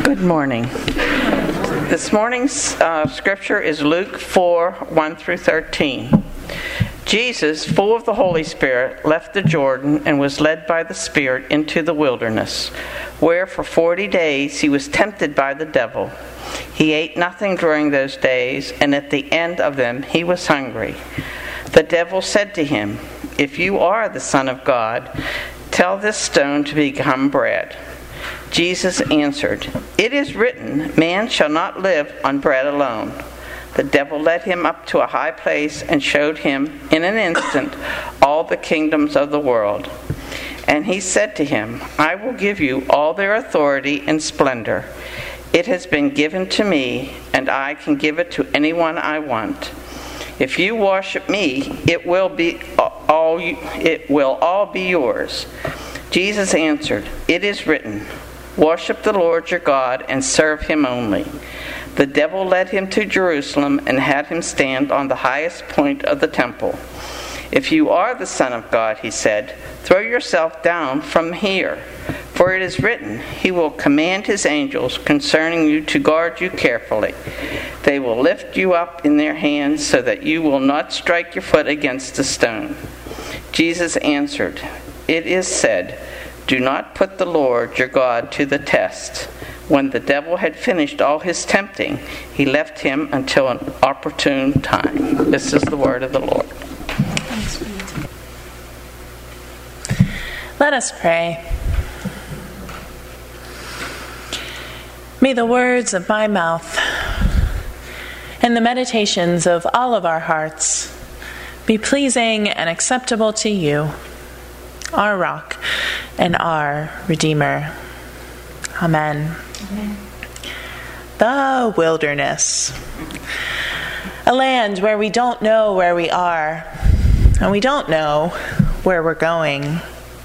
Good morning. This morning's scripture is Luke 4, 1 through 13. Jesus, full of the Holy Spirit, left the Jordan and was led by the Spirit into the wilderness, where for 40 days he was tempted by the devil. He ate nothing during those days, and at the end of them he was hungry. The devil said to him, "If you are the Son of God, tell this stone to become bread." Jesus answered, "It is written, man shall not live on bread alone." The devil led him up to a high place and showed him in an instant all the kingdoms of the world. And he said to him, "I will give you all their authority and splendor. It has been given to me, and I can give it to anyone I want. If you worship me, it will all be yours." Jesus answered, "It is written, worship the Lord your God and serve him only." The devil led him to Jerusalem and had him stand on the highest point of the temple. "If you are the Son of God," he said, "throw yourself down from here. For it is written, he will command his angels concerning you to guard you carefully. They will lift you up in their hands so that you will not strike your foot against a stone." Jesus answered, "It is said, do not put the Lord your God to the test." When the devil had finished all his tempting, he left him until an opportune time. This is the word of the Lord. Let us pray. May the words of my mouth and the meditations of all of our hearts be pleasing and acceptable to you, our rock and our Redeemer. Amen. Amen. The wilderness. A land where we don't know where we are, and we don't know where we're going.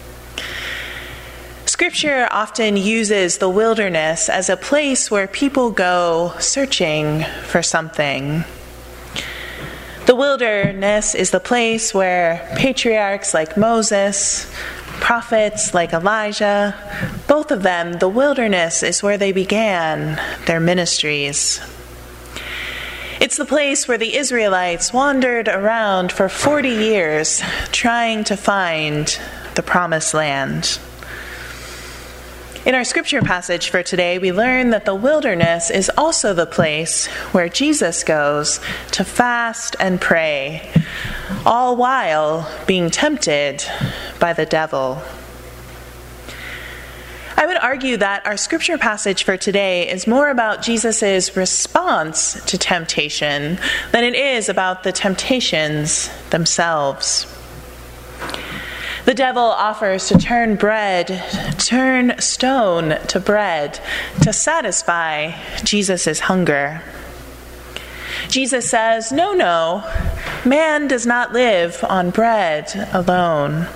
Scripture often uses the wilderness as a place where people go searching for something. The wilderness is the place where patriarchs like Moses, prophets like Elijah, both of them, the wilderness is where they began their ministries. It's the place where the Israelites wandered around for 40 years trying to find the promised land. In our scripture passage for today, we learn that the wilderness is also the place where Jesus goes to fast and pray, all while being tempted by the devil. I would argue that our scripture passage for today is more about Jesus' response to temptation than it is about the temptations themselves. The devil offers to turn stone to bread to satisfy Jesus' hunger. Jesus says, no, man does not live on bread alone.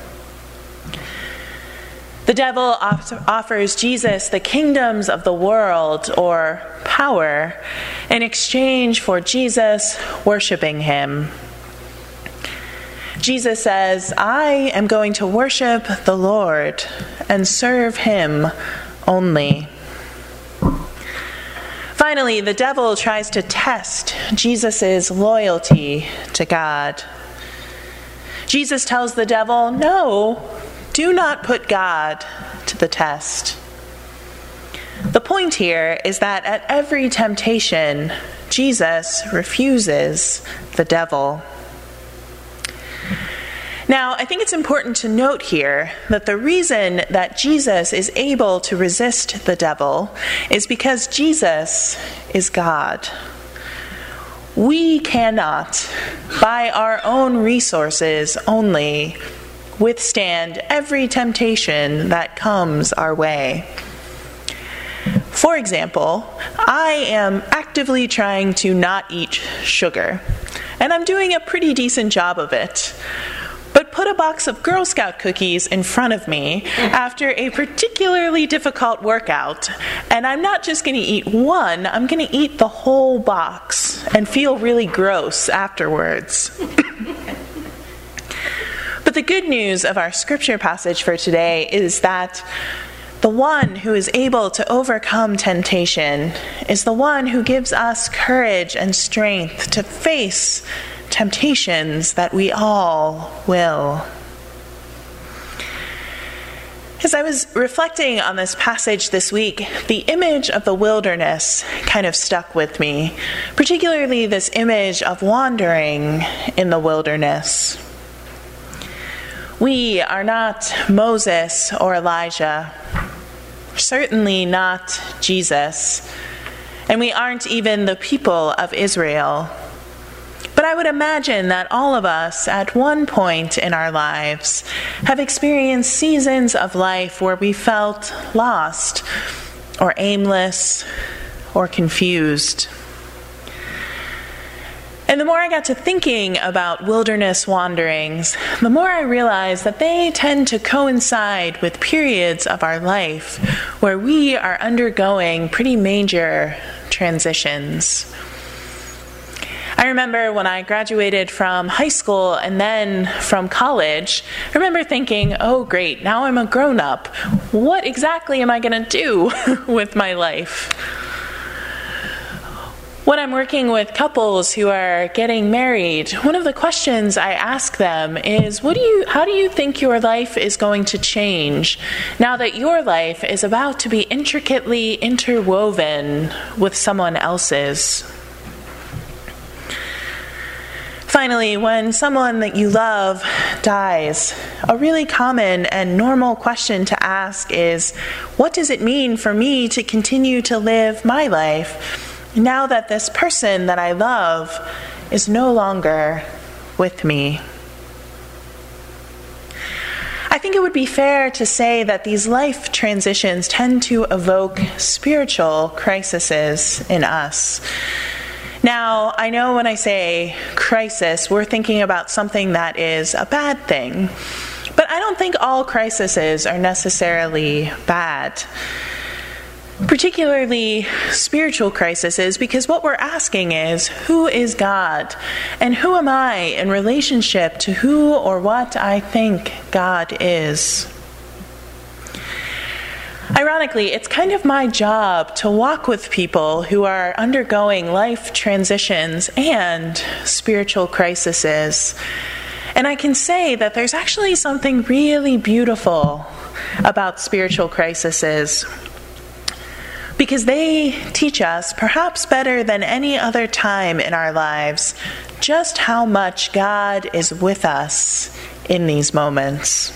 The devil offers Jesus the kingdoms of the world, or power, in exchange for Jesus worshiping him. Jesus says, "I am going to worship the Lord and serve him only." Finally, the devil tries to test Jesus' loyalty to God. Jesus tells the devil, "No, do not put God to the test." The point here is that at every temptation, Jesus refuses the devil. Now, I think it's important to note here that the reason that Jesus is able to resist the devil is because Jesus is God. We cannot, by our own resources only, withstand every temptation that comes our way. For example, I am actively trying to not eat sugar, and I'm doing a pretty decent job of it. But put a box of Girl Scout cookies in front of me after a particularly difficult workout, and I'm not just going to eat one, I'm going to eat the whole box and feel really gross afterwards. But the good news of our scripture passage for today is that The one who is able to overcome temptation is the one who gives us courage and strength to face temptations that we all will. As I was reflecting on this passage this week, the image of the wilderness kind of stuck with me, particularly this image of wandering in the wilderness. We are not Moses or Elijah, certainly not Jesus, and we aren't even the people of Israel. But I would imagine that all of us, at one point in our lives, have experienced seasons of life where we felt lost, or aimless, or confused. And the more I got to thinking about wilderness wanderings, the more I realized that they tend to coincide with periods of our life where we are undergoing pretty major transitions. I remember when I graduated from high school and then from college, I remember thinking, oh great, now I'm a grown-up. What exactly am I going to do with my life? When I'm working with couples who are getting married, one of the questions I ask them is, how do you think your life is going to change now that your life is about to be intricately interwoven with someone else's? Finally, when someone that you love dies, a really common and normal question to ask is, what does it mean for me to continue to live my life now that this person that I love is no longer with me? I think it would be fair to say that these life transitions tend to evoke spiritual crises in us. Now, I know when I say crisis, we're thinking about something that is a bad thing, but I don't think all crises are necessarily bad. Particularly spiritual crises, because what we're asking is, who is God? And who am I in relationship to who or what I think God is? Ironically, it's kind of my job to walk with people who are undergoing life transitions and spiritual crises. And I can say that there's actually something really beautiful about spiritual crises, because they teach us, perhaps better than any other time in our lives, just how much God is with us in these moments.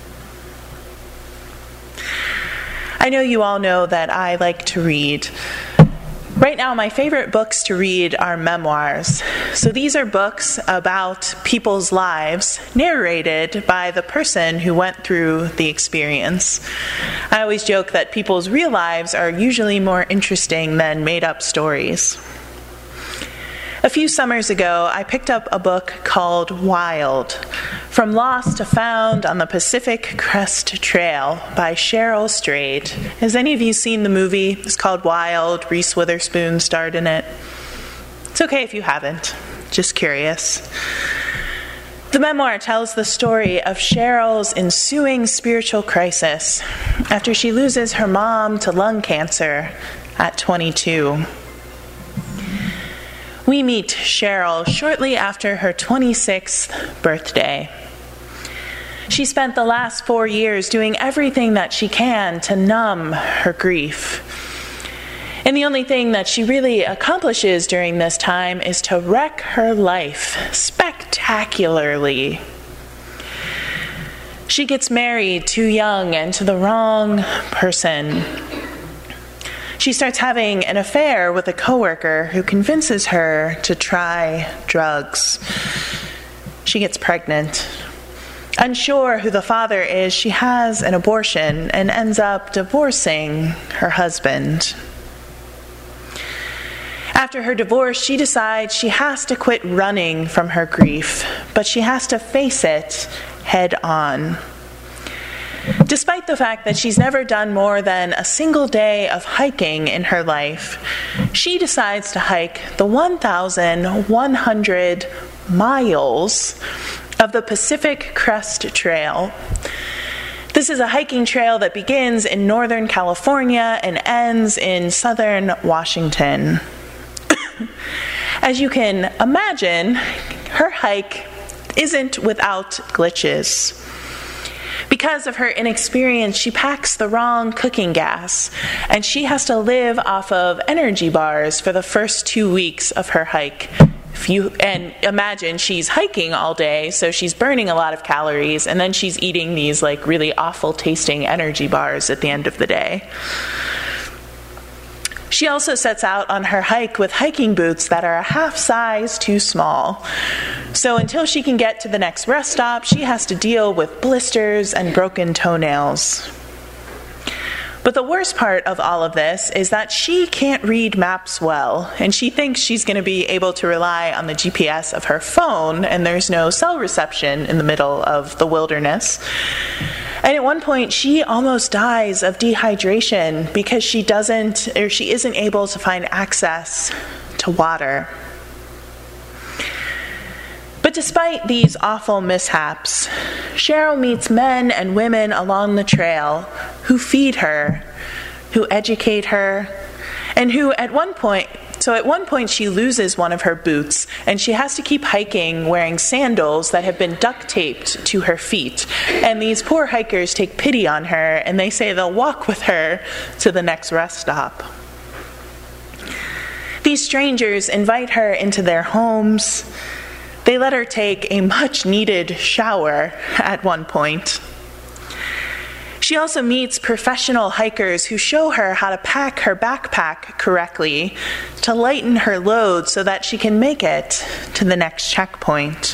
I know you all know that I like to read. Right now, my favorite books to read are memoirs. So these are books about people's lives, narrated by the person who went through the experience. I always joke that people's real lives are usually more interesting than made-up stories. A few summers ago, I picked up a book called Wild, From Lost to Found on the Pacific Crest Trail by Cheryl Strayed. Has any of you seen the movie? It's called Wild. Reese Witherspoon starred in it. It's okay if you haven't. Just curious. The memoir tells the story of Cheryl's ensuing spiritual crisis after she loses her mom to lung cancer at 22. We meet Cheryl shortly after her 26th birthday. She spent the last 4 years doing everything that she can to numb her grief. And the only thing that she really accomplishes during this time is to wreck her life spectacularly. She gets married too young and to the wrong person. She starts having an affair with a coworker who convinces her to try drugs. She gets pregnant. Unsure who the father is, she has an abortion and ends up divorcing her husband. After her divorce, she decides she has to quit running from her grief, but she has to face it head on. Despite the fact that she's never done more than a single day of hiking in her life, she decides to hike the 1,100 miles of the Pacific Crest Trail. This is a hiking trail that begins in Northern California and ends in Southern Washington. As you can imagine, her hike isn't without glitches. Because of her inexperience, she packs the wrong cooking gas, and she has to live off of energy bars for the first 2 weeks of her hike. And imagine she's hiking all day, so she's burning a lot of calories, and then she's eating these really awful tasting energy bars at the end of the day. She also sets out on her hike with hiking boots that are a half size too small. So until she can get to the next rest stop, she has to deal with blisters and broken toenails. But the worst part of all of this is that she can't read maps well, and she thinks she's going to be able to rely on the GPS of her phone, and there's no cell reception in the middle of the wilderness. And at one point, she almost dies of dehydration because she isn't able to find access to water. But despite these awful mishaps, Cheryl meets men and women along the trail who feed her, who educate her, and who at one point she loses one of her boots, and she has to keep hiking wearing sandals that have been duct taped to her feet. And these poor hikers take pity on her, and they say they'll walk with her to the next rest stop. These strangers invite her into their homes. They let her take a much-needed shower at one point. She also meets professional hikers who show her how to pack her backpack correctly to lighten her load so that she can make it to the next checkpoint.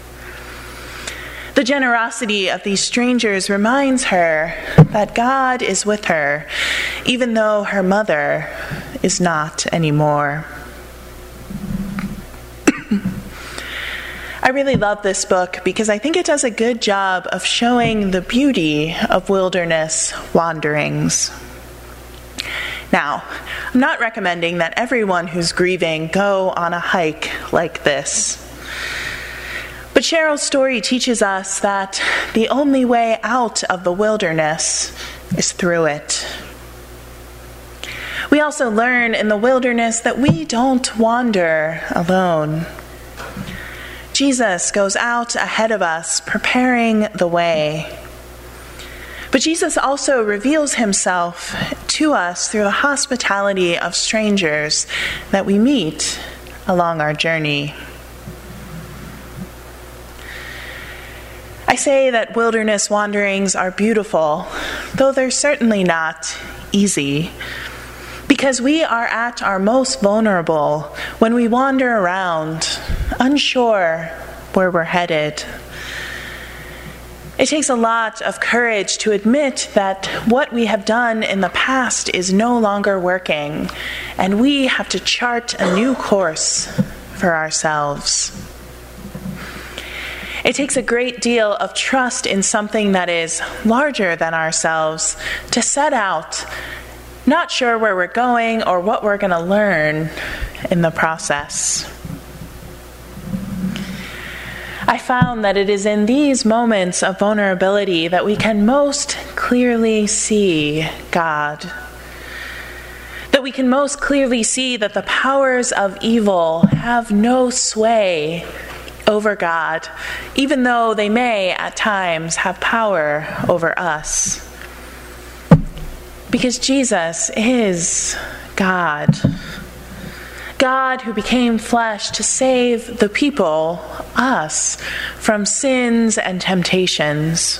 The generosity of these strangers reminds her that God is with her, even though her mother is not anymore. I really love this book because I think it does a good job of showing the beauty of wilderness wanderings. Now, I'm not recommending that everyone who's grieving go on a hike like this. But Cheryl's story teaches us that the only way out of the wilderness is through it. We also learn in the wilderness that we don't wander alone. Jesus goes out ahead of us, preparing the way. But Jesus also reveals himself to us through the hospitality of strangers that we meet along our journey. I say that wilderness wanderings are beautiful, though they're certainly not easy. Because we are at our most vulnerable when we wander around, unsure where we're headed. It takes a lot of courage to admit that what we have done in the past is no longer working, and we have to chart a new course for ourselves. It takes a great deal of trust in something that is larger than ourselves to set out, not sure where we're going or what we're going to learn in the process. I found that it is in these moments of vulnerability that we can most clearly see God. That we can most clearly see that the powers of evil have no sway over God, even though they may at times have power over us. Because Jesus is God. God who became flesh to save the people, us, from sins and temptations.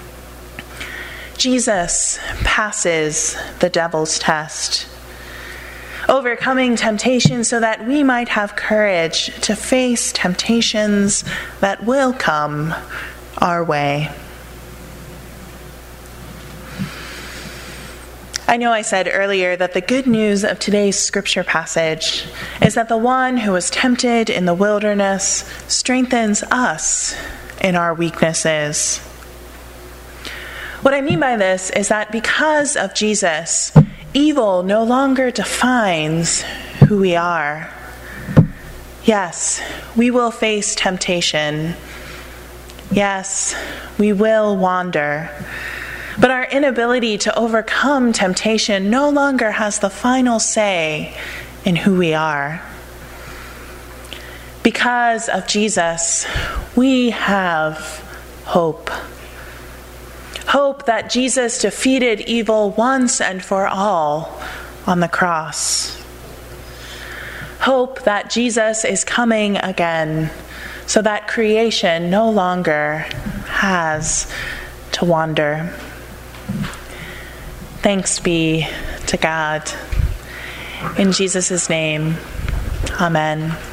Jesus passes the devil's test, overcoming temptation so that we might have courage to face temptations that will come our way. I know I said earlier that the good news of today's scripture passage is that the one who was tempted in the wilderness strengthens us in our weaknesses. What I mean by this is that because of Jesus, evil no longer defines who we are. Yes, we will face temptation. Yes, we will wander. But our inability to overcome temptation no longer has the final say in who we are. Because of Jesus, we have hope. Hope that Jesus defeated evil once and for all on the cross. Hope that Jesus is coming again so that creation no longer has to wander. Thanks be to God. In Jesus' name, amen.